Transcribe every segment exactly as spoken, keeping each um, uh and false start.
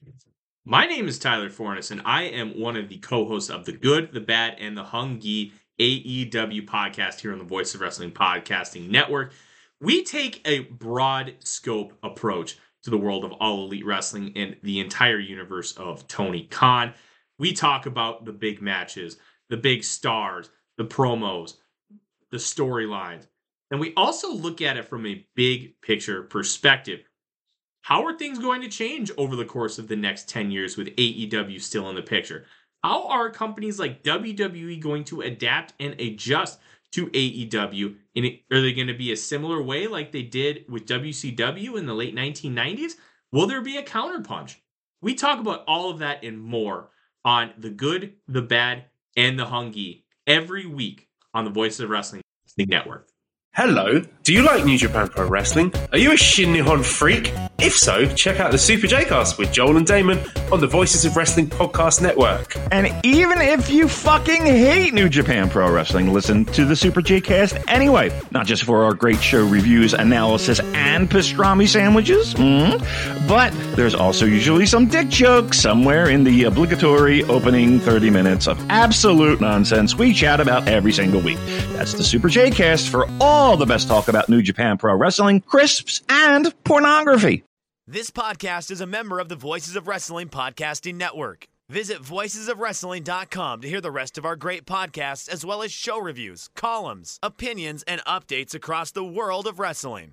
My name is Tyler Fornes, and I am one of the co-hosts of the Good, the Bad, and the Hungy A E W podcast here on the Voice of Wrestling Podcasting Network. We take a broad scope approach to the world of All Elite Wrestling and the entire universe of Tony Khan. We talk about the big matches, the big stars, the promos, the storylines, and we also look at it from a big picture perspective. How are things going to change over the course of the next ten years with A E W still in the picture? How are companies like W W E going to adapt and adjust to A E W? And are they going to be a similar way like they did with W C W in the late nineteen nineties? Will there be a counterpunch? We talk about all of that and more on The Good, the Bad, and the Hungy every week on the Voice of Wrestling Network. Hello, do you like New Japan Pro Wrestling? Are you a Shin Nihon freak? If so, check out the Super J-Cast with Joel and Damon on the Voices of Wrestling Podcast Network. And even if you fucking hate New Japan Pro Wrestling, listen to the Super J-Cast anyway. Not just for our great show reviews, analysis, and pastrami sandwiches, mm-hmm. but there's also usually some dick jokes somewhere in the obligatory opening thirty minutes of absolute nonsense we chat about every single week. That's the Super J-Cast for all the best talk about New Japan Pro Wrestling, crisps, and pornography. This podcast is a member of the Voices of Wrestling Podcasting Network. Visit voices of wrestling dot com to hear the rest of our great podcasts, as well as show reviews, columns, opinions, and updates across the world of wrestling.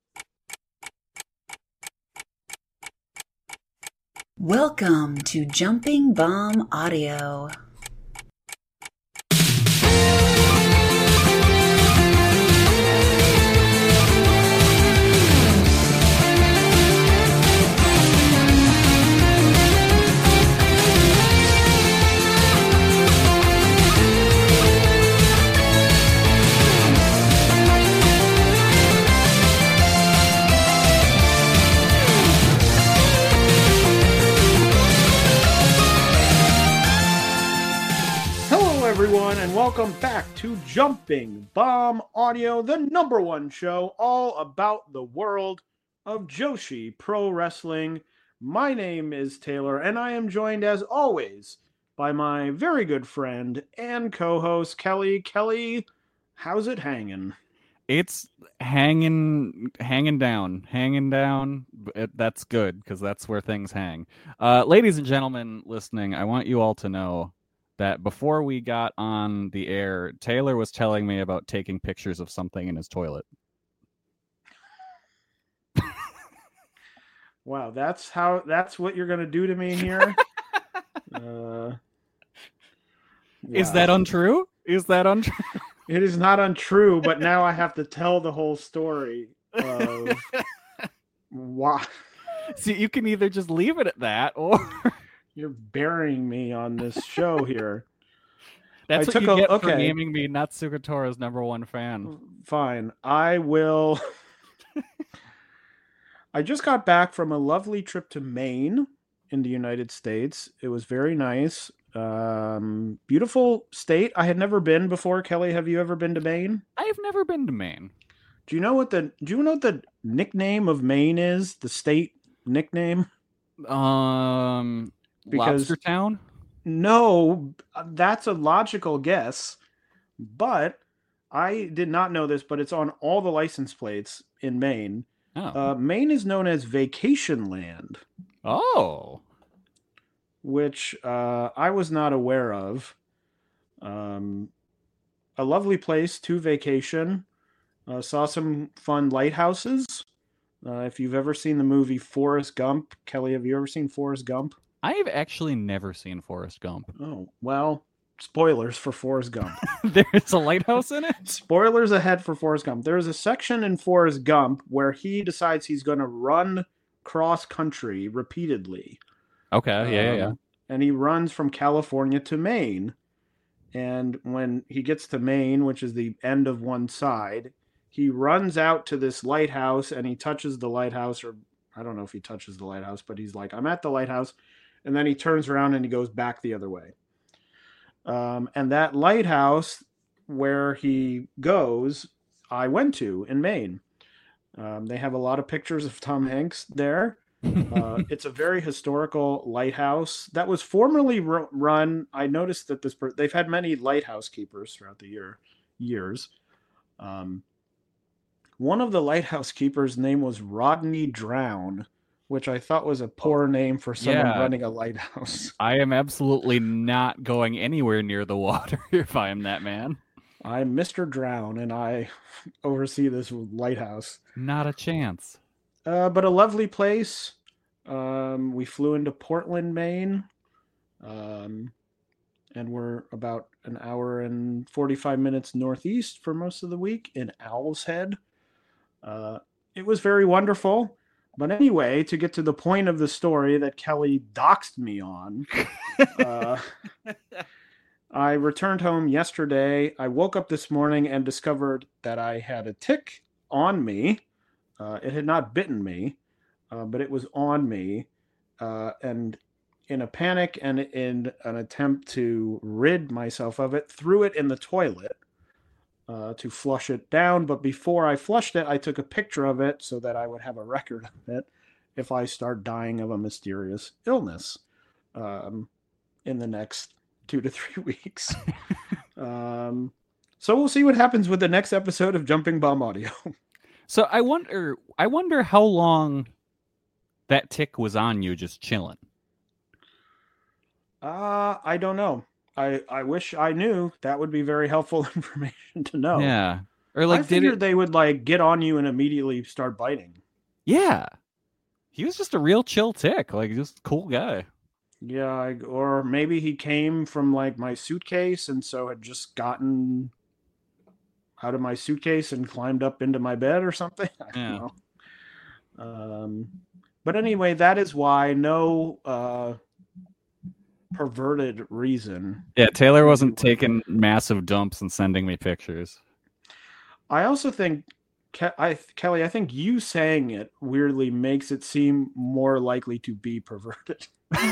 Welcome to Jumping Bomb Audio. Everyone, and welcome back to Jumping Bomb Audio, the number one show all about the world of Joshi Pro Wrestling. My name is Taylor, and I am joined, as always, by my very good friend and co-host, Kelly. Kelly, how's it hanging? It's hanging, hanging down, hanging down. It, that's good, because that's where things hang. Uh, ladies and gentlemen listening, I want you all to know that before we got on the air, Taylor was telling me about taking pictures of something in his toilet. Wow, that's how that's what you're going to do to me here? uh, wow. Is that untrue? Is that untrue? It is not untrue, but now I have to tell the whole story of why. See, you can either just leave it at that, or you're burying me on this show here. That's I what you a, get okay. for naming me Natsuko Tora's number one fan. Fine. I will. I just got back from a lovely trip to Maine in the United States. It was very nice. Um, beautiful state. I had never been before. Kelly, have you ever been to Maine? I have never been to Maine. Do you know what the Do you know what the nickname of Maine is? The state nickname? Um... Because Lobster Town? No, that's a logical guess, but I did not know this, but it's on all the license plates in Maine. Oh. Uh, Maine is known as Vacation Land. Oh. Which uh, I was not aware of. Um, a lovely place to vacation. Uh, saw some fun lighthouses. Uh, if you've ever seen the movie Forrest Gump, Kelly, have you ever seen Forrest Gump? I have actually never seen Forrest Gump. Oh, well, spoilers for Forrest Gump. There's a lighthouse in it? Spoilers ahead for Forrest Gump. There's a section in Forrest Gump where he decides he's going to run cross country repeatedly. Okay, yeah, um, yeah, yeah. And he runs from California to Maine. And when he gets to Maine, which is the end of one side, he runs out to this lighthouse and he touches the lighthouse, or I don't know if he touches the lighthouse, but he's like, I'm at the lighthouse. And then he turns around and he goes back the other way. Um, and that lighthouse where he goes, I went to in Maine. Um, they have a lot of pictures of Tom Hanks there. Uh, it's a very historical lighthouse that was formerly ru- run. I noticed that this per- they've had many lighthouse keepers throughout the year years. Um, one of the lighthouse keepers' name was Rodney Drown, which I thought was a poor name for someone Yeah. running a lighthouse. I am absolutely not going anywhere near the water if I am that man. I'm Mister Drown, and I oversee this lighthouse. Not a chance. Uh, but a lovely place. Um, we flew into Portland, Maine, um, and we're about an hour and forty-five minutes northeast for most of the week in Owl's Head. Uh, it was very wonderful. But anyway, to get to the point of the story that Kelly doxed me on, uh, I returned home yesterday. I woke up this morning and discovered that I had a tick on me. Uh, it had not bitten me, uh, but it was on me. Uh, and in a panic and in an attempt to rid myself of it, threw it in the toilet uh, to flush it down. But before I flushed it, I took a picture of it so that I would have a record of it if I start dying of a mysterious illness um, in the next two to three weeks. um, so we'll see what happens with the next episode of Jumping Bomb Audio. So I wonder, I wonder how long that tick was on you, just chilling. Uh, I don't know. I, I wish I knew. That would be very helpful information to know. Yeah, or like I did figured it? they would like get on you and immediately start biting. Yeah, he was just a real chill tick, like just a cool guy. Yeah, I, or maybe he came from like my suitcase and so had just gotten out of my suitcase and climbed up into my bed or something. I don't Yeah. know. Um, but anyway, that is why no uh, perverted reason. Yeah, Taylor wasn't taking massive dumps and sending me pictures. I also think, Ke- I, Kelly, I think you saying it weirdly makes it seem more likely to be perverted.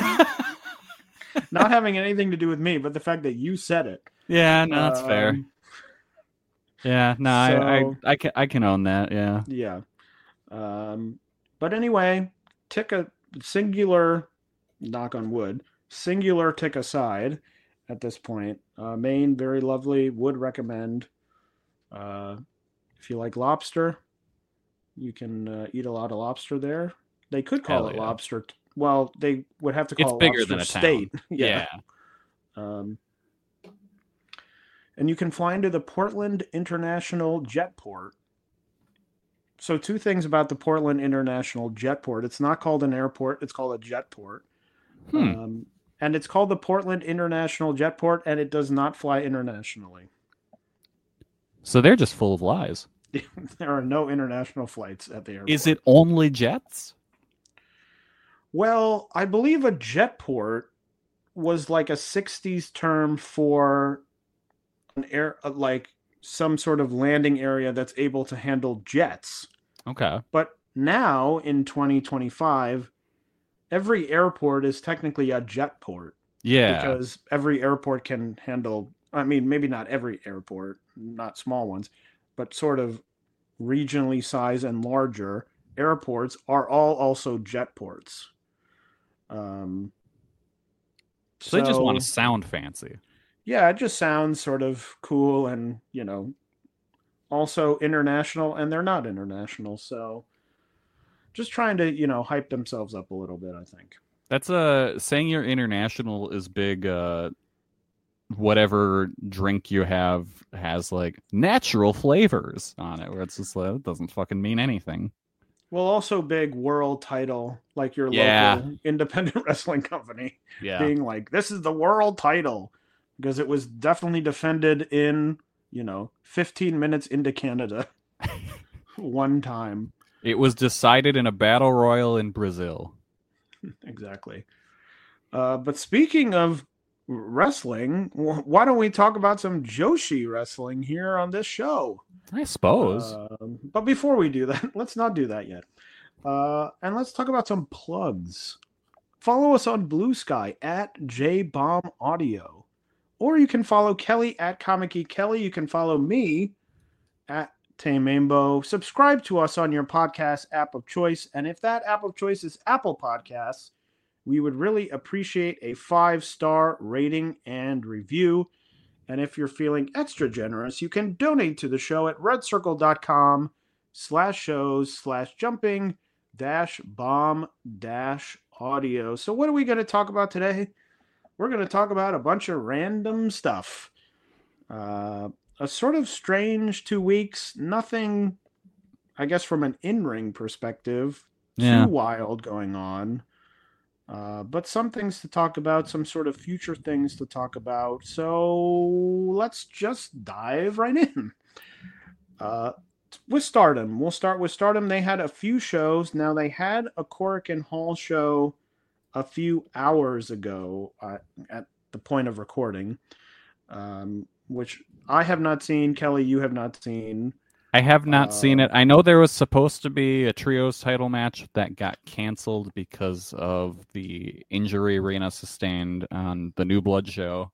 Not having anything to do with me, but the fact that you said it. Yeah, no, that's fair. Um, Yeah, no, I, so- I, I can, I can own that. Yeah. Yeah. Um, but anyway, tick a singular, knock on wood, singular tick aside at this point. Uh, Maine, very lovely. Would recommend. Uh, if you like lobster, you can uh, eat a lot of lobster there. They could call Hell it yeah. lobster. T- well, they would have to It's call it bigger lobster than a town. state. Yeah. Um, and you can fly into the Portland International Jetport. So two things about the Portland International Jetport. It's not called an airport. It's called a jetport. Hmm. Um, and it's called the Portland International Jetport, and it does not fly internationally. So they're just full of lies. There are no international flights at the airport. Is it only jets? Well, I believe a jetport was like a sixties term for an air, uh, like some sort of landing area that's able to handle jets. Okay. But now in twenty twenty-five, every airport is technically a jetport Yeah. because every airport can handle, I mean, maybe not every airport, not small ones, but sort of regionally sized and larger airports are all also jetports. Um, so, they just want to sound fancy. Yeah, it just sounds sort of cool and, you know, also international, and they're not international. So just trying to, you know, hype themselves up a little bit, I think. That's uh saying you're international is big. Uh, whatever drink you have has like natural flavors on it, where it's just like, it doesn't fucking mean anything. Well, also big world title, like your Yeah. local independent wrestling company Yeah. being like, this is the world title, because it was definitely defended in, you know, fifteen minutes into Canada one time. It was decided in a battle royal in Brazil. Exactly. Uh, but speaking of wrestling, wh- why don't we talk about some Joshi wrestling here on this show? I suppose. Um, but before we do that, let's not do that yet. Uh, and let's talk about some plugs. Follow us on Blue Sky at J Bomb Audio. Or you can follow Kelly at Comic Geek Kelly. You can follow me at Tame Mambo. Subscribe to us on your podcast app of choice. And if that app of choice is Apple Podcasts, we would really appreciate a five-star rating and review. And if you're feeling extra generous, you can donate to the show at redcircle.com slash shows slash jumping dash bomb dash audio. So what are we going to talk about today? We're going to talk about a bunch of random stuff. Uh, a sort of strange two weeks. Nothing, I guess, from an in-ring perspective, Yeah. too wild going on. Uh, but some things to talk about, some sort of future things to talk about. So let's just dive right in. Uh, with Stardom, we'll start with Stardom. They had a few shows. Now, they had a Korakuen Hall show a few hours ago uh, at the point of recording, um, which I have not seen. Kelly, you have not seen. I have not Uh, seen it. I know there was supposed to be a trios title match that got canceled because of the injury Rena sustained on the New Blood show.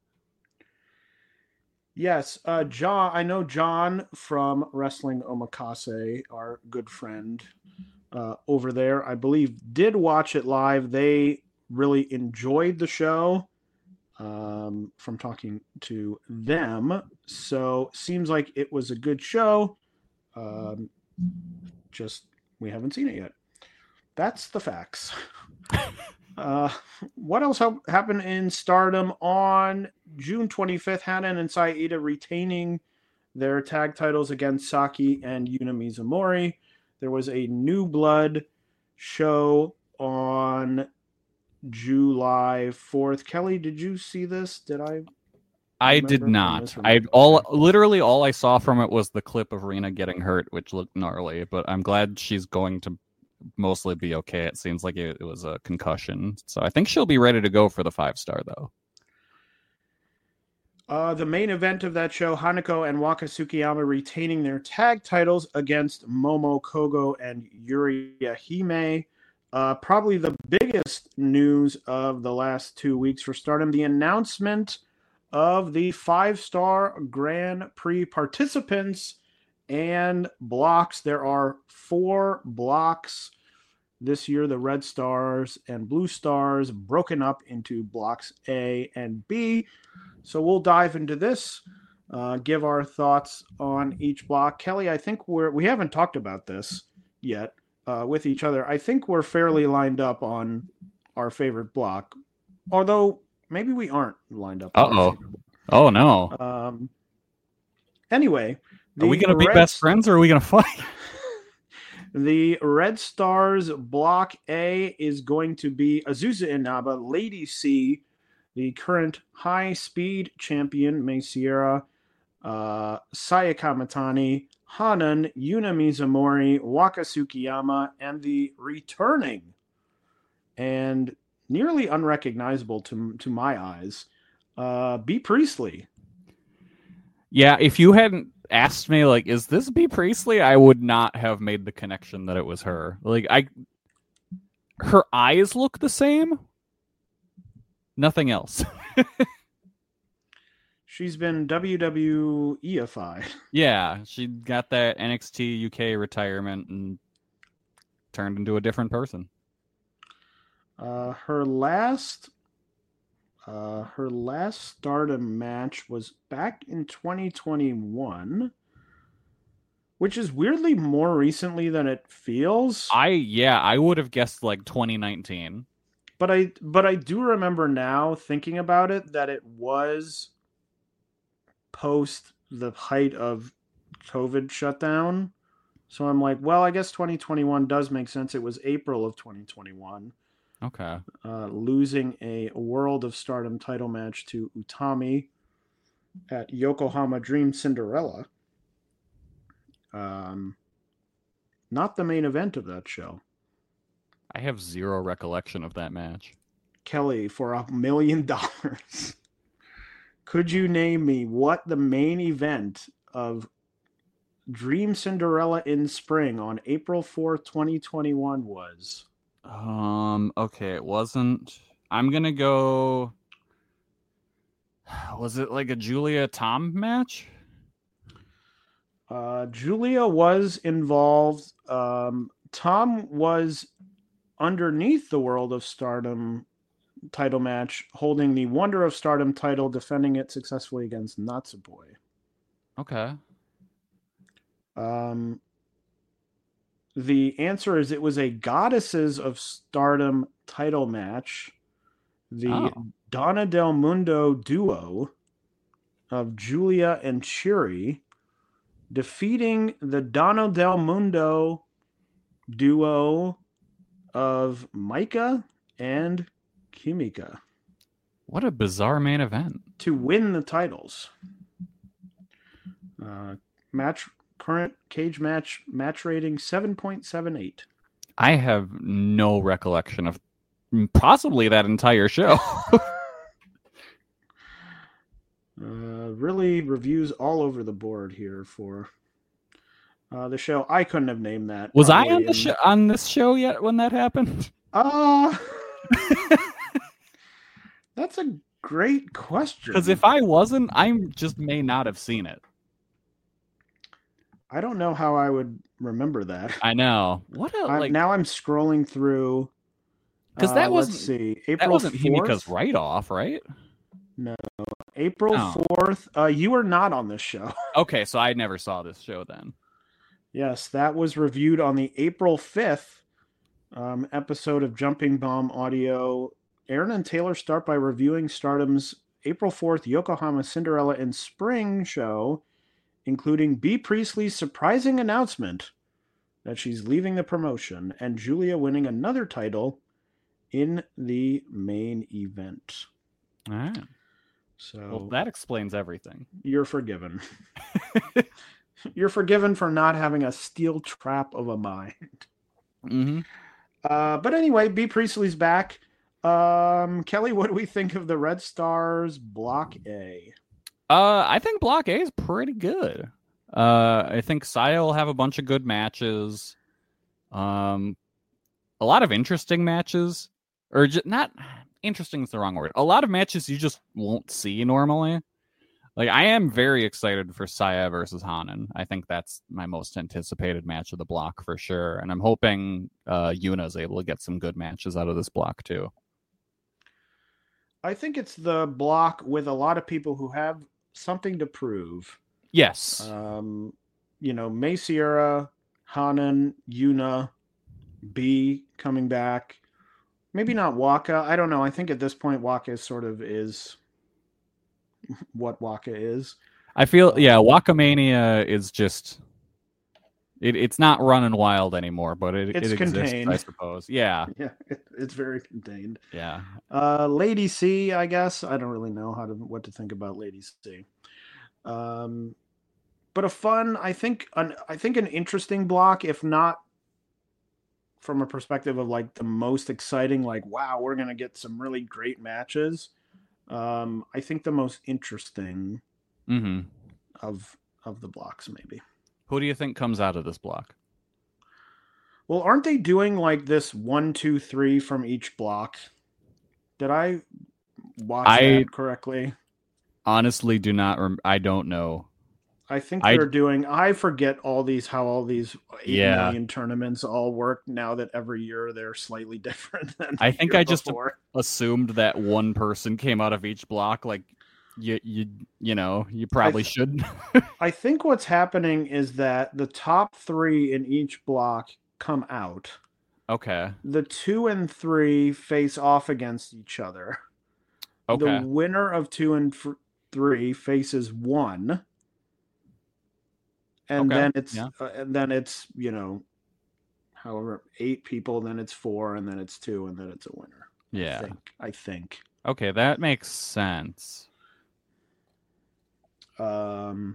Yes, uh, John. I know John from Wrestling Omakase, our good friend uh, over there. I believe did watch it live. They really enjoyed the show. Um, from talking to them, so seems like it was a good show. Um, just we haven't seen it yet. That's the facts. uh, what else ha- happened in Stardom on June twenty-fifth? Hanan and Saida retaining their tag titles against Saki and Yuna Mizumori. There was a New Blood show on July fourth. Kelly, did you see this? Did I? I did remember from not. this or I not? all Okay. literally all I saw from it was the clip of Rena getting hurt, which looked gnarly. But I'm glad she's going to mostly be okay. It seems like it, it was a concussion, so I think she'll be ready to go for the five star though. Uh, the main event of that show, Hanako and Waka Tsukiyama retaining their tag titles against Momo Kogo and Yuria Hime. Uh, probably the biggest news of the last two weeks for Stardom, the announcement of the five-star Grand Prix participants and blocks. There are four blocks this year, the Red Stars and Blue Stars, broken up into blocks A and B. So we'll dive into this, uh, give our thoughts on each block. Kelly, I think we're we haven't talked about this yet uh, with each other. I think we're fairly lined up on our favorite block, although maybe we aren't lined up. on our Uh-oh. favorite Oh no. block. Um. Anyway, Are we gonna be Red best friends or are we gonna fight? The Red Stars Block A is going to be Azusa Inaba, Lady C, the current high-speed champion, Mei Sierra, uh, Sayaka Matani, Hanan, Yuna Mizumori, Waka Tsukiyama, and the returning and nearly unrecognizable to, to my eyes, uh, B. Priestley. Yeah, if you hadn't asked me, like, is this B. Priestley? I would not have made the connection that it was her. Like, I, her eyes look the same. Nothing else. She's been W W E-ified. Yeah, she got that N X T U K retirement and turned into a different person. Uh, her last, uh, her last Stardom match was back in twenty twenty-one, which is weirdly more recently than it feels. I yeah, I would have guessed like twenty nineteen. But I, but I do remember now thinking about it that it was post the height of COVID shutdown. So I'm like, well, I guess twenty twenty-one does make sense. It was April of twenty twenty-one. Okay. Uh, losing a World of Stardom title match to Utami at Yokohama Dream Cinderella. Um, not the main event of that show. I have zero recollection of that match. Kelly, for a million dollars, could you name me what the main event of Dream Cinderella in Spring on April fourth, twenty twenty-one was? Um, okay, it wasn't. I'm gonna go. Was it like a Julia Tom match? Uh, Julia was involved. Um, Tom was underneath the World of Stardom title match, holding the Wonder of Stardom title, defending it successfully against Natsupoi. Okay. Um, the answer is it was a Goddesses of Stardom title match. The Oh. Donna Del Mundo duo of Julia and Chiri defeating the Donna Del Mundo duo of Micah and Kimika What a bizarre main event. to win the titles. Uh, match current cage match match rating seven point seven eight. I have no recollection of possibly that entire show. Uh, really reviews all over the board here for uh, the show. I couldn't have named that. Was I probably on the in- show on this show yet when that happened? Uh, that's a great question. Because if I wasn't, I just may not have seen it. I don't know how I would remember that. I know. What a I'm- like now I'm scrolling through. 'Cause that uh, wasn't- let's see, that April wasn't Himika's fourth? write off, right? April Oh. fourth. Uh, you were not on this show. Okay, so I never saw this show then. Yes, that was reviewed on the April fifth um, episode of Jumping Bomb Audio. Aaron and Taylor start by reviewing Stardom's April fourth Yokohama Cinderella in Spring show, including B. Priestley's surprising announcement that she's leaving the promotion and Julia winning another title in the main event. All right. So Well, that explains everything. you're forgiven. You're forgiven for not having a steel trap of a mind. Mm-hmm. Uh, but anyway, B. Priestley's back. Um, Kelly, what do we think of the Red Stars Block A? Uh, I think Block A is pretty good. Uh, I think Saya will have a bunch of good matches. Um, a lot of interesting matches, or just not interesting is the wrong word. A lot of matches you just won't see normally. Like, I am very excited for Saya versus Hanan. I think that's my most anticipated match of the block for sure, and I'm hoping uh, Yuna is able to get some good matches out of this block too. I think it's the block with a lot of people who have something to prove. Yes. Um, you know, May Sierra, Hanan, Yuna, B coming back. Maybe not Waka. I don't know. I think at this point, Waka sort of is what Waka is. I feel, yeah, Wakamania is just, it, it's not running wild anymore, but it, It's it exists, contained. I suppose. Yeah, Yeah, it, it's very contained. yeah. Uh, Lady C, I guess. I don't really know how to what to think about Lady C. Um, but a fun, I think, an I think an interesting block, if not from a perspective of like the most exciting, like wow, we're gonna get some really great matches. Um, I think the most interesting Mm-hmm. of of the blocks, maybe. Who do you think comes out of this block? Well, aren't they doing like this one, two, three from each block? Did I watch I- that correctly? Honestly, do not. Rem- I don't know. I think I- they're doing. I forget all these how all these eight Yeah. million tournaments all work now that every year they're slightly different than. I the think year I just- before. Assumed that one person came out of each block. Like, you, you, you know, you probably th- should. I think what's happening is that the top three in each block come out. Okay. The two and three face off against each other. Okay. The winner of two and f- three faces one. And Okay, then it's yeah. uh, and then it's, you know, however, eight people, then it's four, and then it's two, and then it's a winner. I Yeah. think. I think. Okay, that makes sense. Um,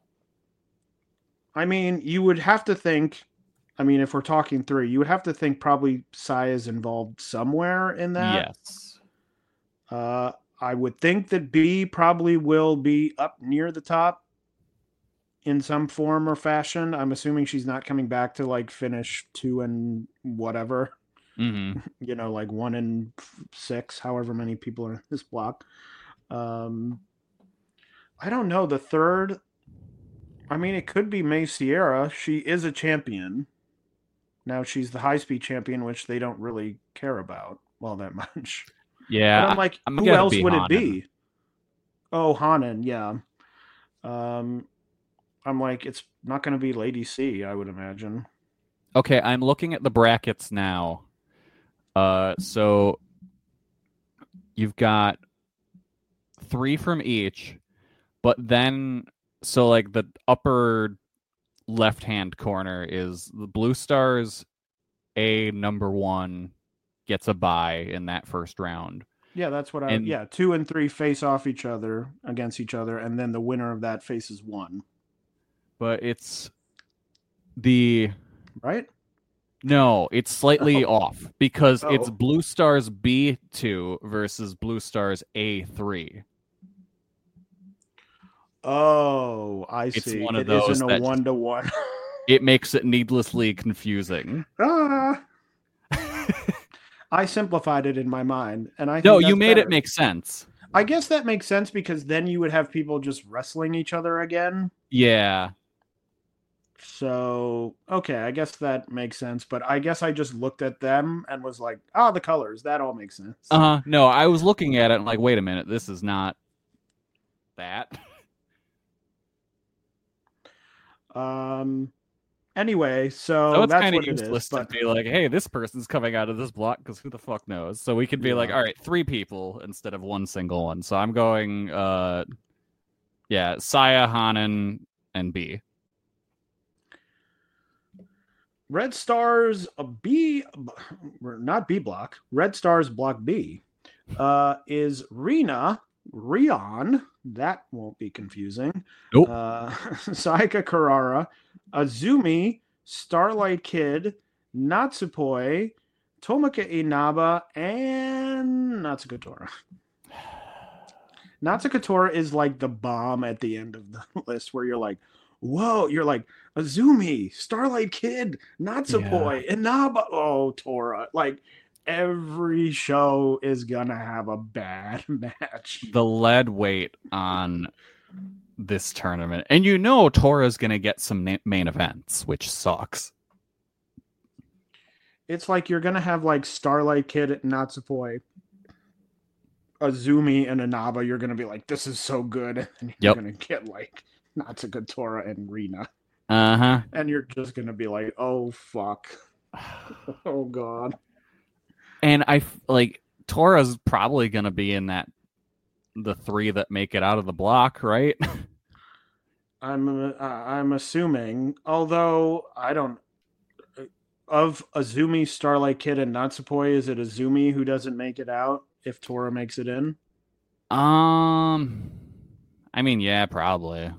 I mean, you would have to think. I mean, if we're talking three, you would have to think probably Sai is involved somewhere in that. Yes. Uh, I would think that B probably will be up near the top in some form or fashion. I'm assuming she's not coming back to like finish two and whatever, Mm-hmm. you know, like one and six, however many people are in this block. Um, I don't know. The third, I mean, it could be May Sierra. She is a champion. Now she's the high speed champion, which they don't really care about all that much. Yeah, but I'm like, I'm who else would Hanan. it be? Oh, Hanan, yeah. Um, I'm like, it's not going to be Lady C, I would imagine. Okay, I'm looking at the brackets now. Uh, so you've got three from each, but then so like the upper left-hand corner is the Blue Stars A number one gets a bye in that first round. Yeah, that's what I and, yeah, two and three face off each other against each other, and then the winner of that faces one. But it's the right? No, it's slightly oh. off because oh. it's Blue Stars B two versus Blue Stars A three. Oh, I it's see. One of it those isn't a one to one. It makes it needlessly confusing. Ah. I simplified it in my mind, and I think no, that's you made better. it make sense. I guess that makes sense because then you would have people just wrestling each other again. Yeah. So, okay, I guess that makes sense. But I guess I just looked at them and was like, "Ah, oh, the colors. That all makes sense." Uh huh. No, I was looking at it and like, wait a minute, this is not that. Um. Anyway, so, so it's that's kind of what useless it is, but... to be like, hey, this person's coming out of this block because who the fuck knows? So we could be yeah. like, all right, three people instead of one single one. So I'm going, uh, yeah, Saya, Hanan, and B. Red Stars a B, not B block. Red Stars block B uh, is Rina, Rion. That won't be confusing. Nope. Uh, Saika Carrara, Azumi, Starlight Kid, Natsupoi, Tomoka Inaba, and Natsuko Tora. Natsuko Tora is like the bomb at the end of the list where you're like, whoa, you're like, Azumi, Starlight Kid, Natsupoi, yeah. Inaba. Oh, Tora. Like, every show is going to have a bad match. The lead weight on this tournament. And you know Tora's going to get some na- main events, which sucks. It's like you're going to have like Starlight Kid, Natsupoi, Azumi, and Inaba. You're going to be like, this is so good. And you're yep. going to get like Natsuko Tora and Rina. Uh-huh. And you're just going to be like, oh, fuck. Oh, God. And I, like, Tora's probably going to be in that, the three that make it out of the block, right? I'm, uh, I'm assuming, although I don't, of Azumi, Starlight Kid, and Natsupoi, is it Azumi who doesn't make it out if Tora makes it in? Um, I mean, yeah, probably.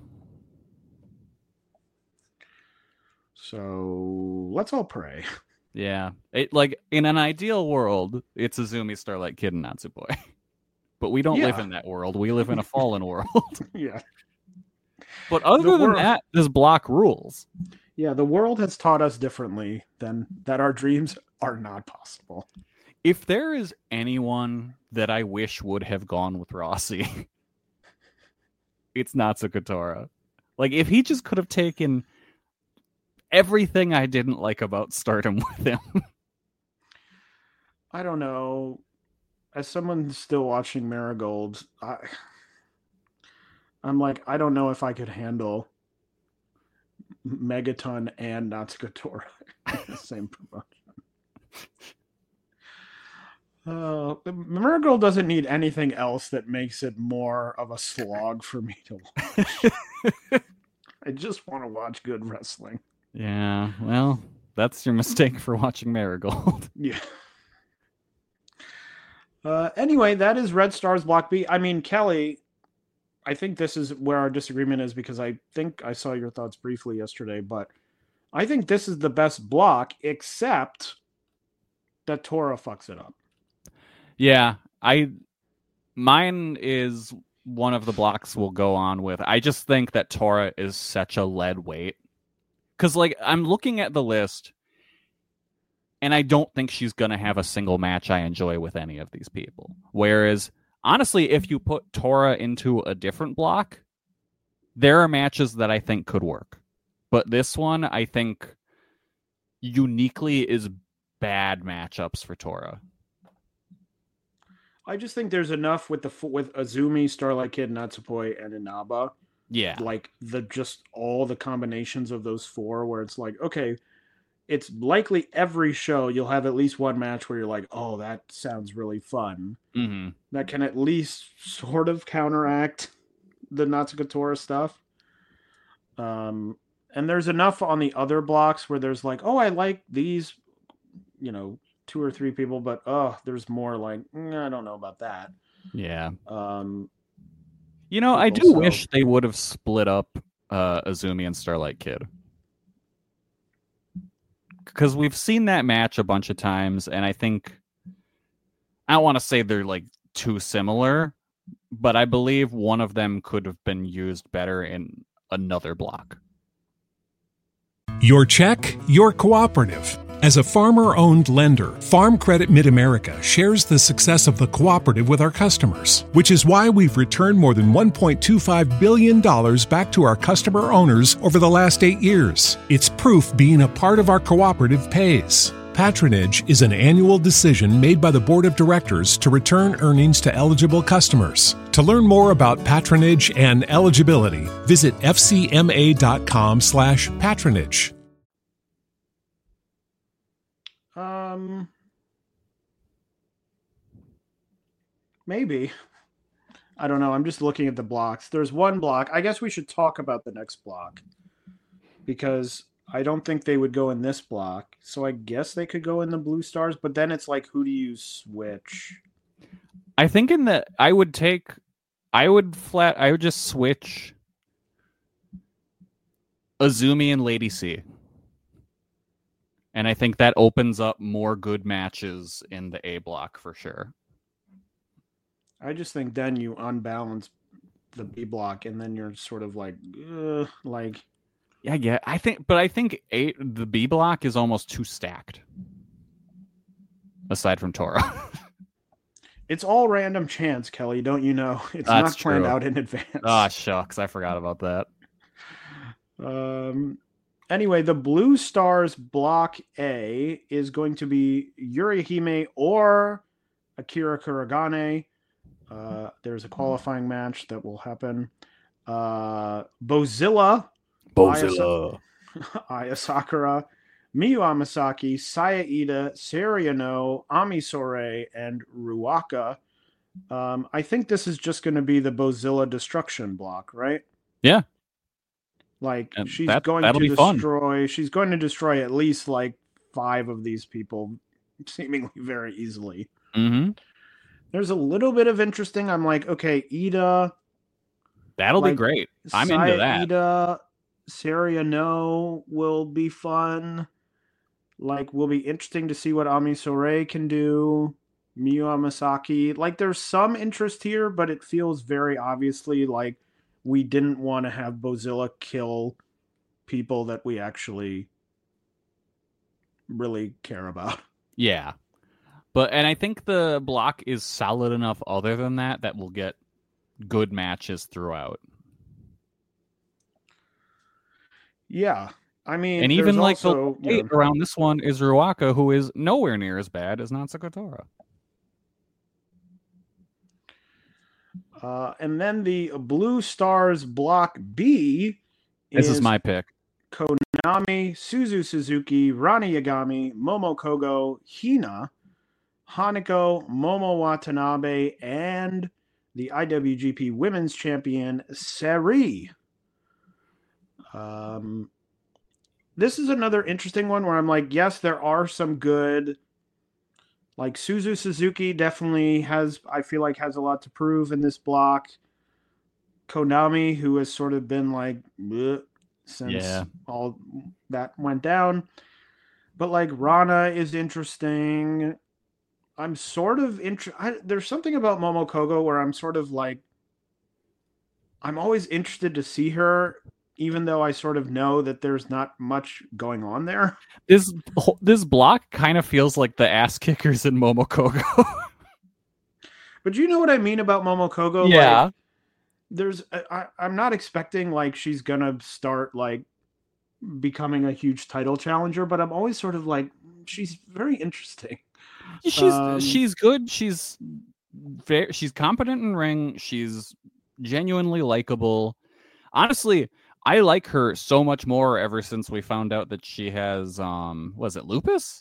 So let's all pray. Yeah, it like in an ideal world, it's Azumi, Starlight Kid, and Natsupoi. But we don't yeah. live in that world. We live in a fallen world. Yeah. But other the than world... that, this block rules. Yeah, the world has taught us differently than that our dreams are not possible. If there is anyone that I wish would have gone with Rossi, it's Natsuko Tora. Like, if he just could have taken everything I didn't like about Stardom with him. I don't know. As someone still watching Marigold, I, I'm like, I don't know if I could handle Megaton and Natsuko Tora in the same promotion. Uh, Marigold doesn't need anything else that makes it more of a slog for me to watch. I just want to watch good wrestling. Yeah, well, that's your mistake for watching Marigold. Yeah. Uh, anyway, that is Red Stars Block B. I mean, Kelly, I think this is where our disagreement is because I think I saw your thoughts briefly yesterday, but I think this is the best block, except that Tora fucks it up. Yeah, I mine is one of the blocks we'll go on with. I just think that Tora is such a lead weight. Because, like, I'm looking at the list, and I don't think she's going to have a single match I enjoy with any of these people. Whereas, honestly, if you put Tora into a different block, there are matches that I think could work. But this one, I think, uniquely is bad matchups for Tora. I just think there's enough with the with Azumi, Starlight Kid, Natsupoi, and Inaba. Yeah. Like the just all the combinations of those four where it's like, okay, it's likely every show you'll have at least one match where you're like, oh, that sounds really fun. Mm-hmm. That can at least sort of counteract the Natsuko Tora stuff. Um, and there's enough on the other blocks where there's like, oh, I like these, you know, two or three people, but oh, there's more like, mm, I don't know about that. Yeah. Um, you know, I do also, wish they would have split up uh, Azumi and Starlight Kid. Because we've seen that match a bunch of times, and I think, I don't want to say they're like too similar, but I believe one of them could have been used better in another block. Your check, your cooperative. As a farmer-owned lender, Farm Credit Mid-America shares the success of the cooperative with our customers, which is why we've returned more than one point two five billion dollars back to our customer owners over the last eight years. It's proof being a part of our cooperative pays. Patronage is an annual decision made by the Board of Directors to return earnings to eligible customers. To learn more about patronage and eligibility, visit fcma.com slash patronage. Um, maybe. I don't know. I'm just looking at the blocks. There's one block. I guess we should talk about the next block because I don't think they would go in this block. So I guess they could go in the Blue Stars, but then it's like, who do you switch? I think in the, I would take, I would flat, I would just switch Azumi and Lady C. And I think that opens up more good matches in the A block for sure. I just think then you unbalance the B block, and then you're sort of like, uh, like. Yeah, yeah. I think, but I think A, the B block is almost too stacked. Aside from Tora. It's all random chance, Kelly. Don't you know? It's That's not planned true. out in advance. Ah, oh, shucks. I forgot about that. Um. Anyway, the Blue Stars Block A is going to be Yurihime or Akira Kuragane. Uh, there's a qualifying match that will happen. Uh, Bozilla. Bozilla. Aya Sakura. Miyu Amasaki. Saya Ida. Seriano. Ami Sore. And Ruaka. Um, I think this is just going to be the Bozilla Destruction block, right? Yeah. Like and she's that, going to destroy, fun. she's going to destroy at least like five of these people, seemingly very easily. Mm-hmm. There's a little bit of interesting. I'm like, okay, Ida. That'll like, be great. I'm Saya into that. Ida, Seriano will be fun. Like, will be interesting to see what Ami Sore can do. Miyu Amasaki. Like, there's some interest here, but it feels very obviously like we didn't want to have Bozilla kill people that we actually really care about. Yeah. But, and I think the block is solid enough other than that, that we'll get good matches throughout. Yeah. I mean, and even like also, the you know, around this one is Ruaka, who is nowhere near as bad as Natsuko Tora. Uh, and then the Blue Stars Block B. This is, is my pick. Konami, Suzu Suzuki, Rani Yagami, Momo Kogo, Hina, Hanako, Momo Watanabe, and the I W G P Women's Champion, Seri. Um, this is another interesting one where I'm like, yes, there are some good. Like Suzu Suzuki definitely has, I feel like, has a lot to prove in this block. Konami, who has sort of been like bleh, since yeah. all that went down. But like Rana is interesting. I'm sort of interested. There's something about Momo Kogo where I'm sort of like, I'm always interested to see her, even though I sort of know that there's not much going on there. This this block kind of feels like the ass kickers in Momo Kogo. But you know what I mean about Momo Kogo? Yeah. Like, there's I, I'm not expecting like she's gonna start like becoming a huge title challenger, but I'm always sort of like, she's very interesting. She's Um, she's good. She's very, she's competent in ring. She's genuinely likable. Honestly, I like her so much more ever since we found out that she has um was it lupus?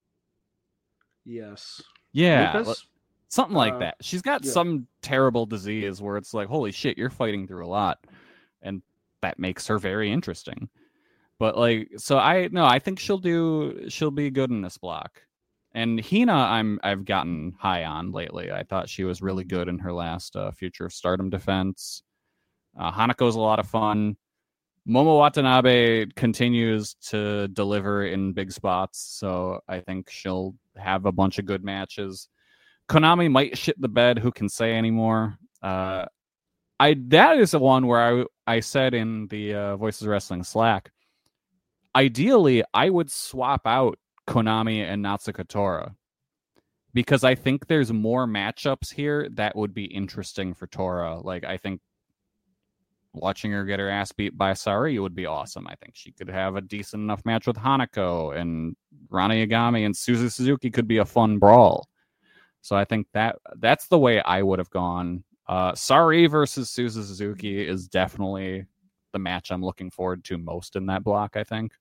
Yes. Yeah. Lupus? Something like Uh, that. She's got yeah. some terrible disease where it's like, holy shit, you're fighting through a lot. And that makes her very interesting. But like, so I no, I think she'll do she'll be good in this block. And Hina, I'm I've gotten high on lately. I thought she was really good in her last uh, Future of Stardom defense. Uh, Hanako's a lot of fun. Momo Watanabe continues to deliver in big spots, so I think she'll have a bunch of good matches. Konami might shit the bed. Who can say anymore? Uh, I that is the one where I I said in the uh, Voices of Wrestling Slack. Ideally, I would swap out Konami and Natsuko Tora because I think there's more matchups here that would be interesting for Tora. Like, I think watching her get her ass beat by Sari would be awesome. I think she could have a decent enough match with Hanako, and Rana Yagami and Suzu Suzuki could be a fun brawl. So I think that that's the way I would have gone. Uh, Sari versus Suzu Suzuki is definitely the match I'm looking forward to most in that block, I think.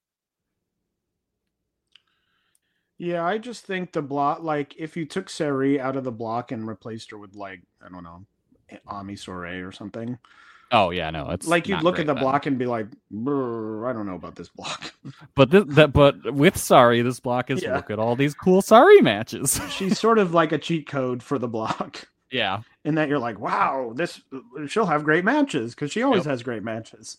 Yeah, I just think the block, like, if you took Sari out of the block and replaced her with, like, I don't know, Ami Sourei or something. Oh, yeah, no, it's like you'd not look great at the then. block and be like, "Brr, I don't know about this block." But this, that, but with Sari, this block is Yeah. look at all these cool Sari matches. She's sort of like a cheat code for the block. Yeah. In that you're like, wow, this she'll have great matches because she always Yep. has great matches.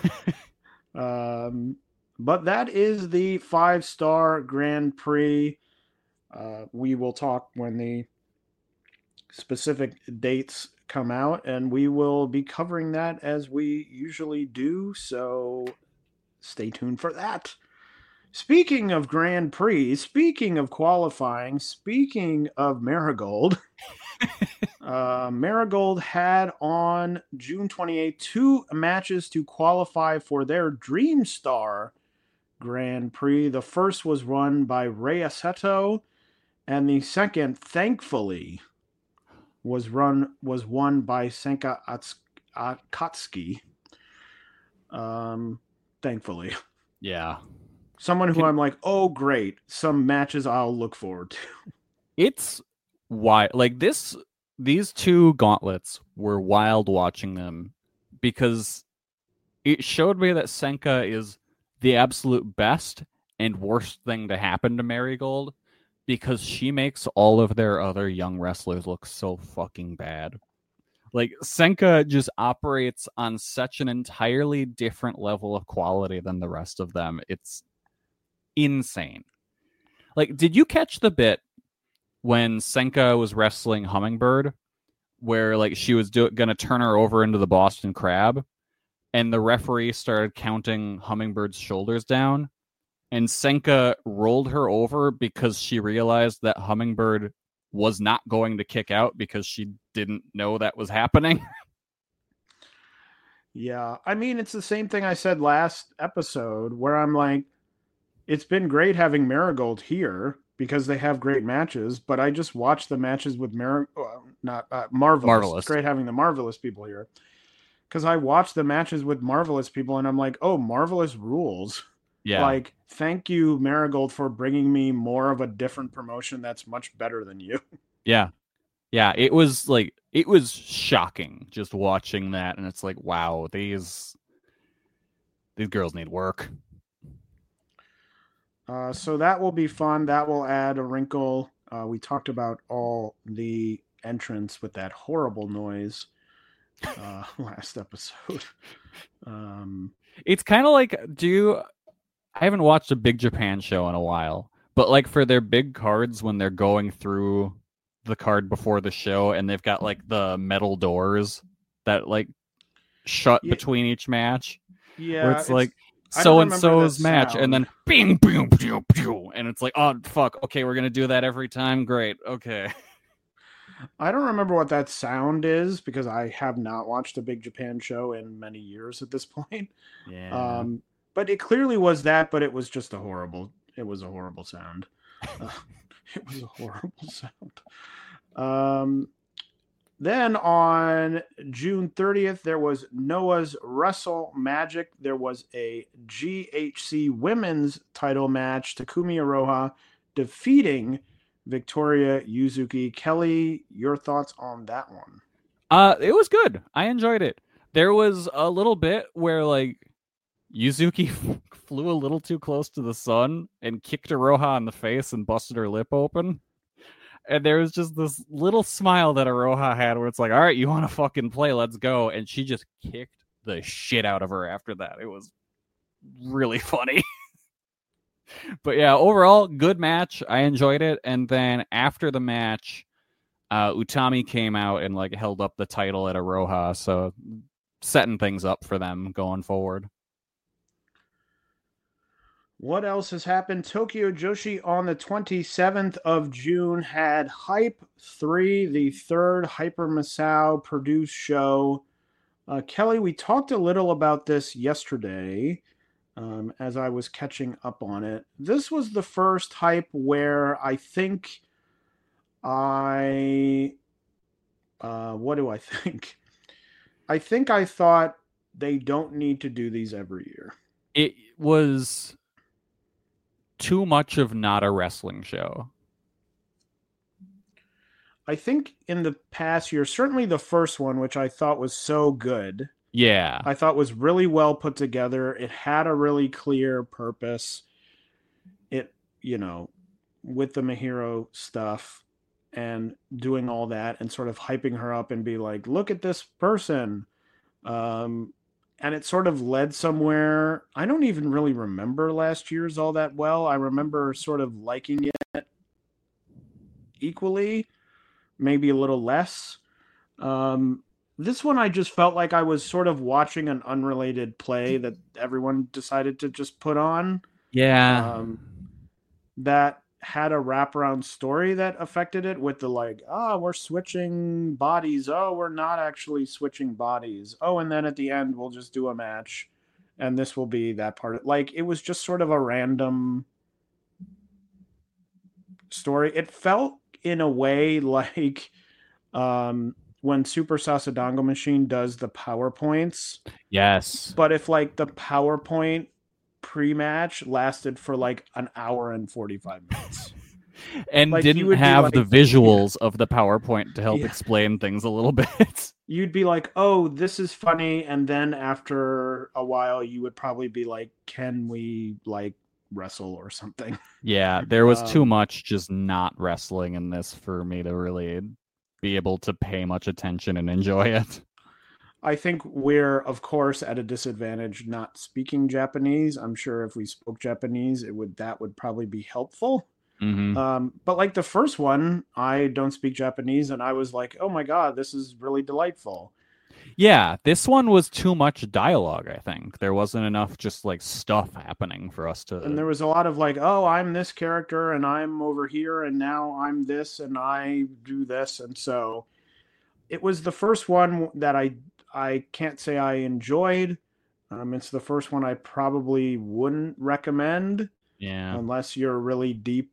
um, but that is the five star Grand Prix. Uh, we will talk when the specific dates come out, and we will be covering that as we usually do. So stay tuned for that. Speaking of Grand Prix, speaking of qualifying, speaking of Marigold, uh, Marigold had on June twenty-eighth two matches to qualify for their Dream Star Grand Prix. The first was run by Rei Aseto, and the second, thankfully, was run was won by Senka Ats- Akatsuki. Um, thankfully. Yeah. Someone who Can- I'm like, oh, great. Some matches I'll look forward to. It's why like this these two gauntlets were wild watching them because it showed me that Senka is the absolute best and worst thing to happen to Marigold because she makes all of their other young wrestlers look so fucking bad. Like, Senka just operates on such an entirely different level of quality than the rest of them. It's insane. Like, did you catch the bit when Senka was wrestling Hummingbird where, like, she was do- gonna turn her over into the Boston Crab and the referee started counting Hummingbird's shoulders down and Senka rolled her over because she realized that Hummingbird was not going to kick out because she didn't know that was happening? Yeah. I mean, it's the same thing I said last episode where I'm like, it's been great having Marigold here because they have great matches, but I just watched the matches with Mar- well, not uh, Marvelous. Marvelous. It's great having the Marvelous people here because I watched the matches with Marvelous people and I'm like, oh, Marvelous rules. Yeah. Like, thank you, Marigold, for bringing me more of a different promotion that's much better than you. Yeah. Yeah, it was like it was shocking just watching that, and it's like, wow, these these girls need work. Uh, so that will be fun. That will add a wrinkle. Uh, we talked about all the entrants with that horrible noise uh, last episode. Um, It's kind of like, do you, I haven't watched a Big Japan show in a while, but like for their big cards when they're going through the card before the show and they've got like the metal doors that like shut Yeah. between each match, yeah, where it's, like I don't so and remember so's that match, sound. and then bing, boom, pew, pew, and it's like, oh fuck, okay, we're gonna do that every time. Great, okay. I don't remember what that sound is because I have not watched a Big Japan show in many years at this point. Yeah. Um, but it clearly was that, but it was just a horrible, it was a horrible sound. Uh, it was a horrible sound. Um, then on June thirtieth, there was Noah's Wrestle Magic. There was a G H C women's title match. Takumi Iroha defeating Victoria Yuzuki. Kelly, your thoughts on that one? Uh, it was good. I enjoyed it. There was a little bit where like Yuzuki flew a little too close to the sun and kicked Iroha in the face and busted her lip open. And there was just this little smile that Iroha had where it's like, all right, you want to fucking play, let's go. And she just kicked the shit out of her after that. It was really funny. But yeah, overall, good match. I enjoyed it. And then after the match, uh, Utami came out and like held up the title at Iroha. So setting things up for them going forward. What else has happened? Tokyo Joshi on the twenty-seventh of June had Hype three, the third Hyper Misao produced show. Uh, Kelly, we talked a little about this yesterday um, as I was catching up on it. This was the first Hype where I think I... Uh, what do I think? I think I thought they don't need to do these every year. It was too much of not a wrestling show. I think in the past year, certainly the first one, which I thought was so good. Yeah. I thought was really well put together. It had a really clear purpose. It, you know, with the Mahiro stuff and doing all that and sort of hyping her up and be like, look at this person. Um, And it sort of led somewhere. I don't even really remember last year's all that well. I remember sort of liking it equally, maybe a little less. Um, this one, I just felt like I was sort of watching an unrelated play that everyone decided to just put on. Yeah. Um, that had a wraparound story that affected it with the like, oh, we're switching bodies. Oh, we're not actually switching bodies. Oh, and then at the end, we'll just do a match. And this will be that part. Of, like, it was just sort of a random story. It felt in a way like um, when Super Sasadango Machine does the PowerPoints. Yes. But if like the PowerPoint pre-match lasted for like an hour and forty-five minutes and like, you didn't would be have like- the visuals of the PowerPoint to help Yeah. explain things a little bit. You'd be like, oh, this is funny, and then after a while you would probably be like, can we like wrestle or something? Yeah, there was too Um, much just not wrestling in this for me to really be able to pay much attention and enjoy it. I think we're of course at a disadvantage not speaking Japanese. I'm sure if we spoke Japanese, it would that would probably be helpful. Mm-hmm. Um, but like the first one, I don't speak Japanese, and I was like, oh my god, this is really delightful. Yeah, this one was too much dialogue, I think. There wasn't enough just like stuff happening for us to And there was a lot of like, oh, I'm this character, and I'm over here, and now I'm this, and I do this, and so it was the first one that I I can't say I enjoyed. Um, it's the first one I probably wouldn't recommend Yeah. unless you're a really deep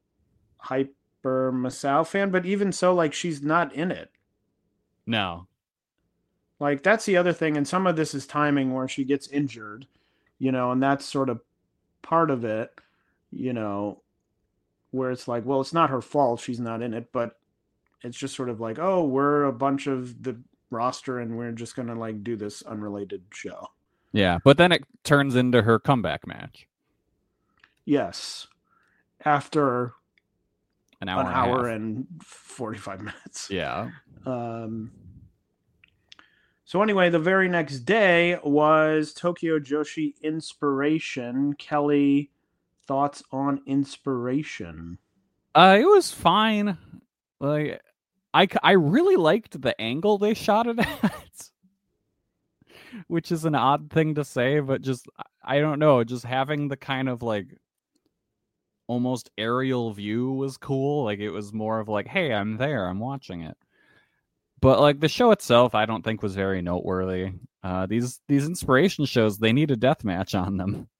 Hyper Masao fan. But even so, like, she's not in it. No. Like, that's the other thing. And some of this is timing where she gets injured, you know, and that's sort of part of it, you know, where it's like, well, it's not her fault. She's not in it, but it's just sort of like, oh, we're a bunch of the roster and we're just going to like do this unrelated show. Yeah, but then it turns into her comeback match. Yes. After An hour, an and, a hour half. and forty-five minutes. Yeah. Um, so anyway, the very next day was Tokyo Joshi Inspiration. Kelly, thoughts on Inspiration? Uh, it was fine. Like, I, c- I really liked the angle they shot it at, which is an odd thing to say, but just I don't know, just having the kind of like almost aerial view was cool. Like it was more of like, hey, I'm there, I'm watching it. But like the show itself, I don't think was very noteworthy. Uh, these these inspiration shows, they need a death match on them.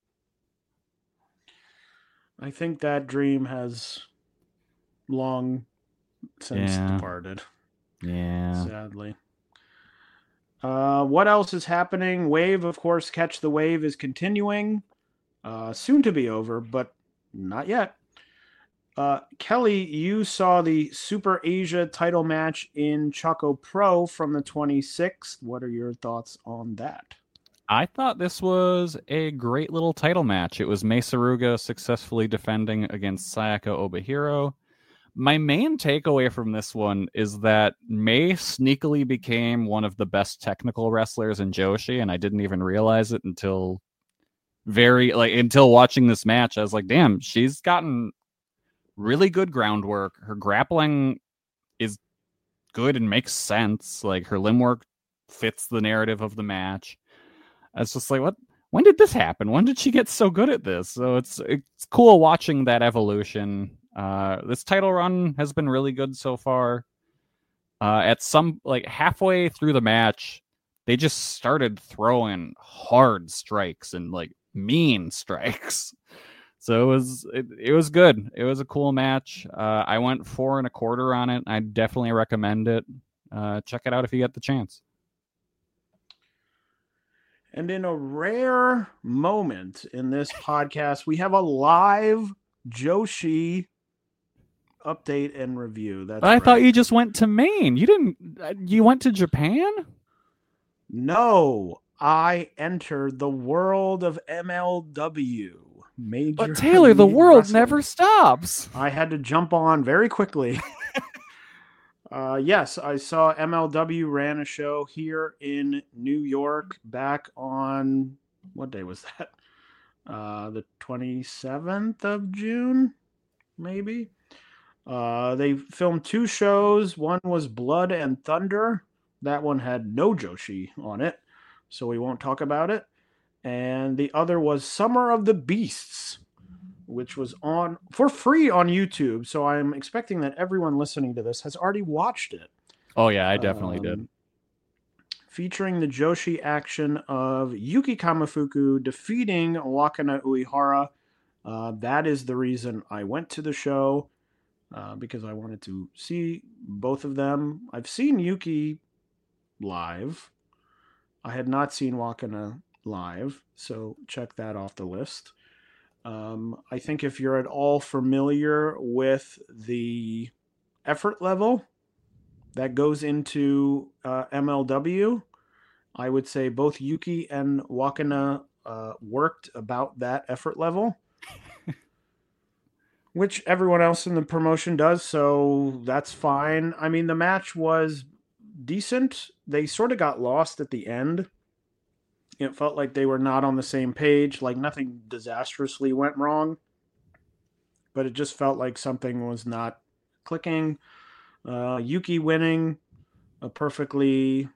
I think that dream has long since Yeah. departed. Yeah. Sadly. Uh, what else is happening? Wave, of course, Catch the Wave is continuing. Uh, soon to be over, but not yet. Uh, Kelly, you saw the Super Asia title match in Choco Pro from the twenty-sixth. What are your thoughts on that? I thought this was a great little title match. It was Mei Suruga successfully defending against Sayaka Obihiro. My main takeaway from this one is that Mei sneakily became one of the best technical wrestlers in Joshi, and I didn't even realize it until very like until watching this match. I was like, damn, she's gotten really good groundwork. Her grappling is good and makes sense. Like her limb work fits the narrative of the match. I was just like, what? When did this happen? When did she get so good at this? So it's it's cool watching that evolution. Uh, this title run has been really good so far. Uh, at some like halfway through the match, they just started throwing hard strikes and like mean strikes. So it was it, it was good. It was a cool match. Uh, I went four and a quarter on it. I definitely recommend it. Uh, check it out if you get the chance. And in a rare moment in this podcast, we have a live Joshi update and review. That's But I right. thought you just went to Maine. You didn't. You went to Japan? No, I entered the world of M L W. Major But Taylor, the League world Wrestling. never stops. I had to jump on very quickly. uh, yes, I saw M L W ran a show here in New York back on, what day was that? Uh, the twenty-seventh of June, maybe? Uh, they filmed two shows. One was Blood and Thunder. That one had no Joshi on it, so we won't talk about it. And the other was Summer of the Beasts, which was on for free on YouTube. So I'm expecting that everyone listening to this has already watched it. Oh yeah, I definitely Um, did. Featuring the Joshi action of Yuki Kamifuku defeating Wakana Uehara. Uh, that is the reason I went to the show, uh, because I wanted to see both of them. I've seen Yuki live. I had not seen Wakana live, so check that off the list. Um, I think if you're at all familiar with the effort level that goes into uh, M L W, I would say both Yuki and Wakana uh, worked about that effort level, which everyone else in the promotion does, so that's fine. I mean, the match was decent. They sort of got lost at the end. It felt like they were not on the same page, like nothing disastrously went wrong, but it just felt like something was not clicking. Uh, Yuki winning, a perfectly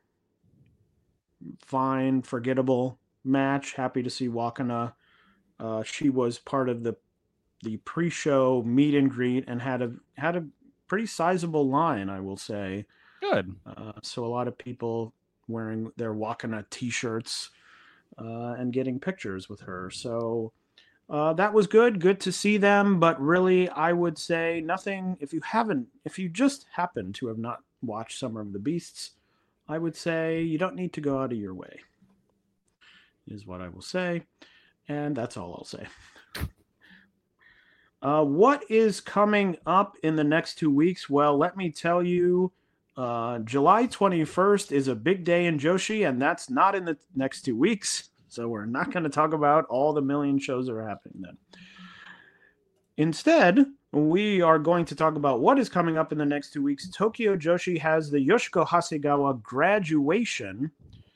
fine, forgettable match. Happy to see Wakana. Uh, she was part of the the pre-show meet and greet and had a had a pretty sizable line, I will say. Good. Uh, so a lot of people wearing their Wakana t-shirts uh, and getting pictures with her. So uh, that was good. Good to see them. But really, I would say nothing. If you haven't, if you just happen to have not watched Summer of the Beasts, I would say you don't need to go out of your way, is what I will say. And that's all I'll say. Uh, what is coming up in the next two weeks? Well, let me tell you, uh, July twenty-first is a big day in Joshi, and that's not in the next two weeks. So we're not going to talk about all the million shows that are happening then. Instead, we are going to talk about what is coming up in the next two weeks. Tokyo Joshi has the Yoshiko Hasegawa graduation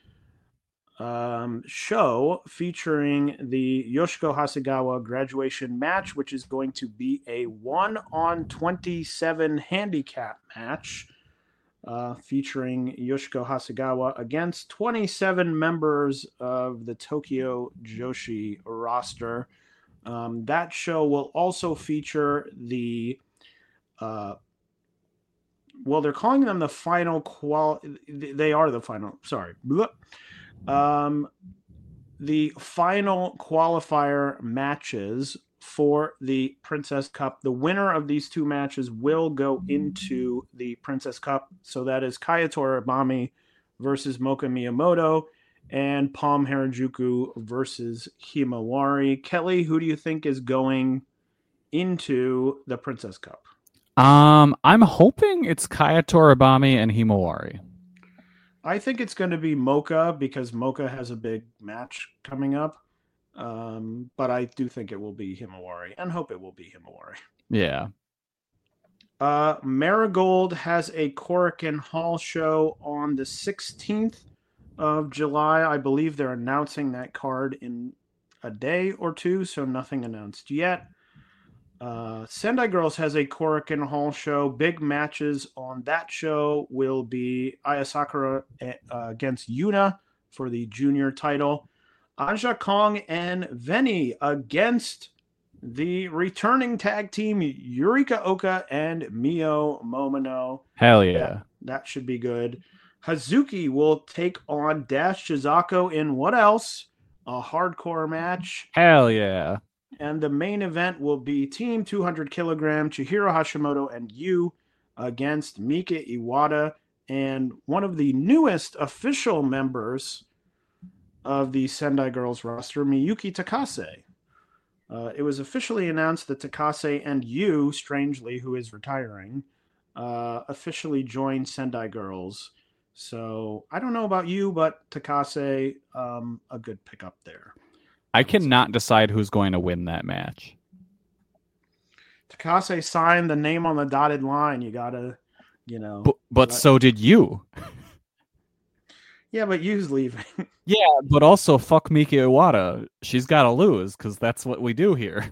um, show featuring the Yoshiko Hasegawa graduation match, which is going to be a one on twenty-seven handicap match uh, featuring Yoshiko Hasegawa against twenty-seven members of the Tokyo Joshi roster. Um, that show will also feature the, uh, well, they're calling them the final qual. They are the final. Sorry, um, the final qualifier matches for the Princess Cup. The winner of these two matches will go into the Princess Cup. So that is Kaya Toribami versus Moka Miyamoto and Palm Harajuku versus Himawari. Kelly, who do you think is going into the Princess Cup? Um, I'm hoping it's Kaya Toribami and Himawari. I think it's going to be Moka because Moka has a big match coming up. Um, but I do think it will be Himawari and hope it will be Himawari. Yeah. Uh, Marigold has a Korakuen Hall show on the sixteenth of July. I believe they're announcing that card in a day or two, so nothing announced yet. Uh, Sendai Girls has a Korakuen Hall show. Big matches on that show will be Aya Sakura uh, against Yuna for the junior title. Aja Kong and Veni against the returning tag team Yurika Oka and Mio Momono. Hell yeah. That, that should be good. Hazuki will take on Dash Chizako in what else? A hardcore match. Hell yeah. And the main event will be Team two hundred kilogram Chihiro Hashimoto and Yu against Mika Iwata and one of the newest official members of the Sendai Girls roster, Miyuki Takase. Uh, it was officially announced that Takase and Yu, strangely, who is retiring, uh, officially joined Sendai Girls. So I don't know about you, but Takase, um, a good pickup there. I cannot decide who's going to win that match. Takase signed the name on the dotted line. You gotta, you know. But, but let... so did you. Yeah, but Yu's leaving. Yeah, but also fuck Miki Iwata. She's got to lose because that's what we do here.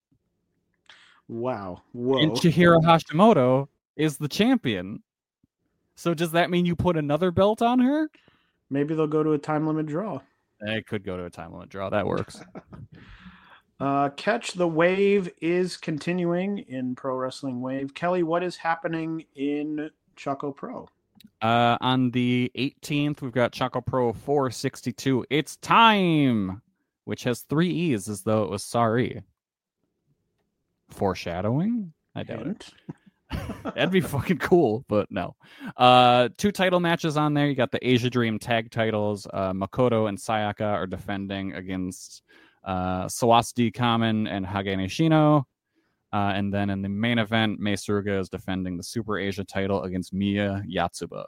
Wow. Whoa. And Chihiro Hashimoto is the champion. So does that mean you put another belt on her? Maybe they'll go to a time limit draw. They could go to a time limit draw. That works. uh, Catch the Wave is continuing in Pro Wrestling Wave. Kelly, what is happening in Choco Pro? Uh, on the eighteenth, we've got Choco Pro four sixty-two. It's time, which has three E's as though it was sorry. Foreshadowing? I doubt Hint. it. That'd be fucking cool, but no. Uh, two title matches on there. You got the Asia Dream tag titles. Uh, Makoto and Sayaka are defending against uh, Sawasdi Kamen and Hage Nishino. Uh, and then in the main event, Mei Suruga is defending the Super Asia title against Miya Yatsuba.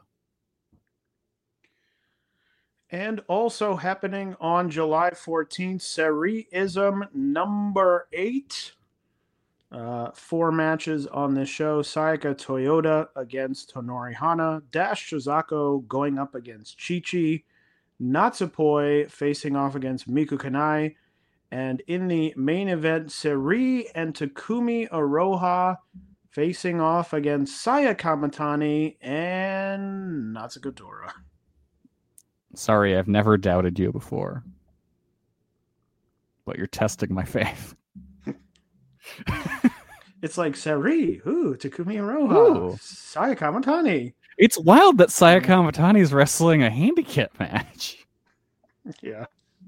And also happening on July fourteenth, Seri-ism number eight. Uh, four matches on this show. Sayaka Toyota against Tonori Hana. Dash Chizako going up against Chi-Chi. Natsupoi facing off against Miku Kanai. And in the main event, Seri and Takumi Aroha facing off against Saya Kamatani and Natsuko Tora. Sorry, I've never doubted you before. But you're testing my faith. It's like Seri, ooh, Takumi Aroha, Ooh. Saya Kamatani. It's wild that Saya Kamatani is wrestling a handicap match. Yeah.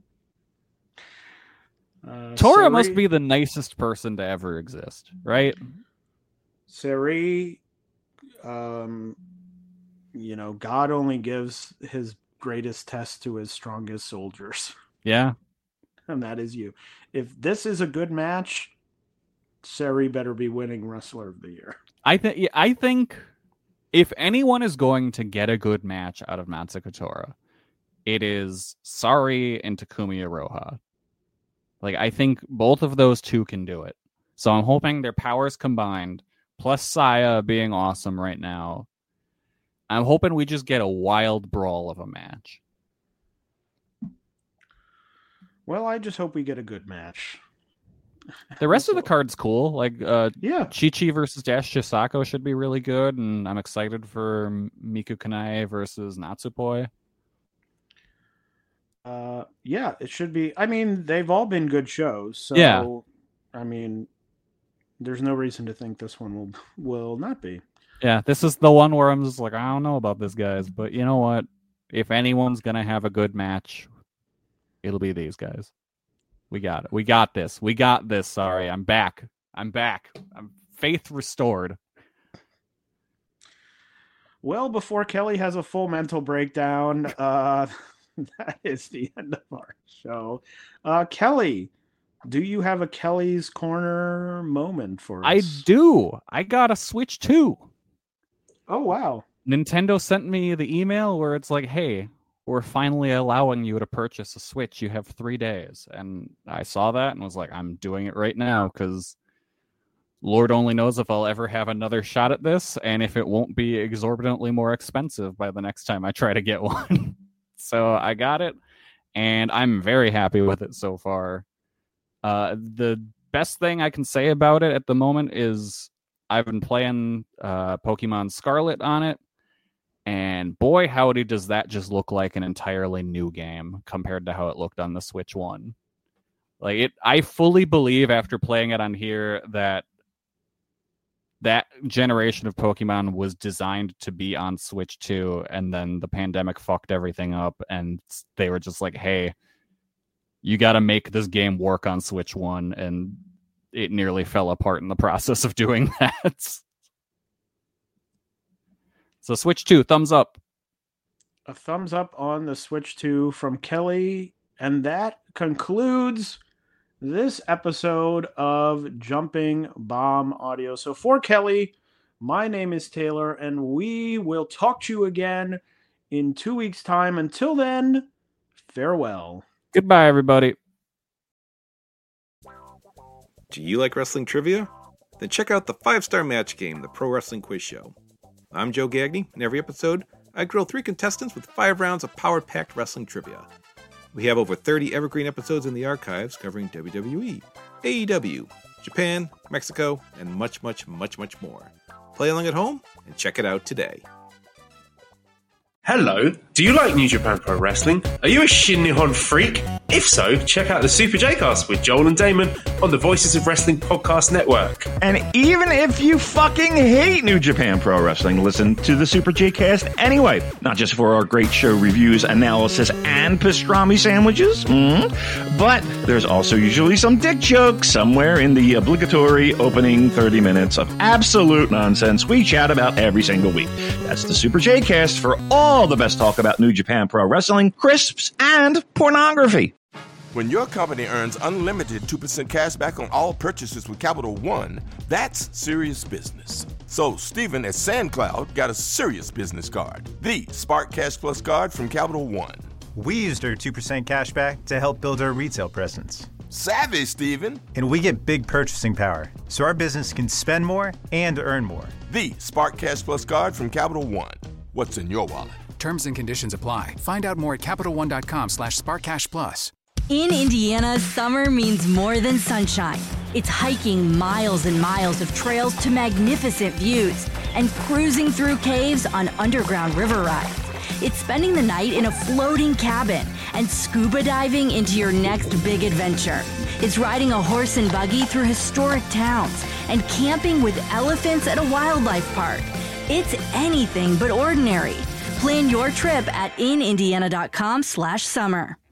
Uh, Tora Seri, must be the nicest person to ever exist, right? Seri, um, you know, God only gives his greatest test to his strongest soldiers. Yeah. And that is you. If this is a good match, Seri better be winning Wrestler of the Year. I think I think if anyone is going to get a good match out of Natsuko Tora, it is Sari and Takumi Aroha. Like, I think both of those two can do it. So I'm hoping their powers combined, plus Saya being awesome right now, I'm hoping we just get a wild brawl of a match. Well, I just hope we get a good match. The rest of the card's cool. Like, uh, yeah, Chi-Chi versus Dash Chisako should be really good, and I'm excited for Miku Kanai versus Natsupoi. Uh, yeah, it should be. I mean, they've all been good shows. So, Yeah. I mean, there's no reason to think this one will will not be. Yeah, this is the one where I'm just like, I don't know about this, guys, but you know what? If anyone's gonna have a good match, it'll be these guys. We got it. We got this. We got this. Sorry, I'm back. I'm back. I'm faith restored. Well, before Kelly has a full mental breakdown, uh, that is the end of our show. Uh, Kelly, do you have a Kelly's Corner moment for us? I do. I got a Switch two. Oh, wow. Nintendo sent me the email where it's like, hey, we're finally allowing you to purchase a Switch. You have three days. And I saw that and was like, I'm doing it right now because Lord only knows if I'll ever have another shot at this and if it won't be exorbitantly more expensive by the next time I try to get one. So I got it, and I'm very happy with it so far. Uh, the best thing I can say about it at the moment is I've been playing uh, Pokemon Scarlet on it, and boy, howdy, does that just look like an entirely new game compared to how it looked on the Switch one. Like it, I fully believe after playing it on here that that generation of Pokemon was designed to be on Switch two, and then the pandemic fucked everything up, and they were just like, hey, you got to make this game work on Switch one, and it nearly fell apart in the process of doing that. So Switch two, thumbs up. A thumbs up on the Switch two from Kelly, and that concludes this episode of Jumping Bomb Audio. So for Kelly, my name is Taylor, and we will talk to you again in two weeks' time. Until then, farewell. Goodbye, everybody. Do you like wrestling trivia? Then check out the five-star match game, the Pro Wrestling Quiz Show. I'm Joe Gagney, and every episode, I grill three contestants with five rounds of power-packed wrestling trivia. We have over thirty evergreen episodes in the archives covering W W E, A E W, Japan, Mexico, and much, much, much, much more. Play along at home and check it out today. Hello, do you like New Japan Pro Wrestling? Are you a Shin Nihon freak? If so, check out the Super J-Cast with Joel and Damon on the Voices of Wrestling Podcast Network. And even if you fucking hate New Japan Pro Wrestling, listen to the Super J-Cast anyway. Not just for our great show reviews, analysis, and pastrami sandwiches, mm, but there's also usually some dick jokes somewhere in the obligatory opening thirty minutes of absolute nonsense we chat about every single week. That's the Super J-Cast for all the best talk about New Japan Pro Wrestling, crisps, and pornography. When your company earns unlimited two percent cash back on all purchases with Capital One, that's serious business. So Steven at SandCloud got a serious business card, the Spark Cash Plus card from Capital One. We used our two percent cash back to help build our retail presence. Savvy, Steven. And we get big purchasing power, so our business can spend more and earn more. The Spark Cash Plus card from Capital One. What's in your wallet? Terms and conditions apply. Find out more at CapitalOne.com slash SparkCashPlus. In Indiana, summer means more than sunshine. It's hiking miles and miles of trails to magnificent views and cruising through caves on underground river rides. It's spending the night in a floating cabin and scuba diving into your next big adventure. It's riding a horse and buggy through historic towns and camping with elephants at a wildlife park. It's anything but ordinary. Plan your trip at inindiana.com slash summer.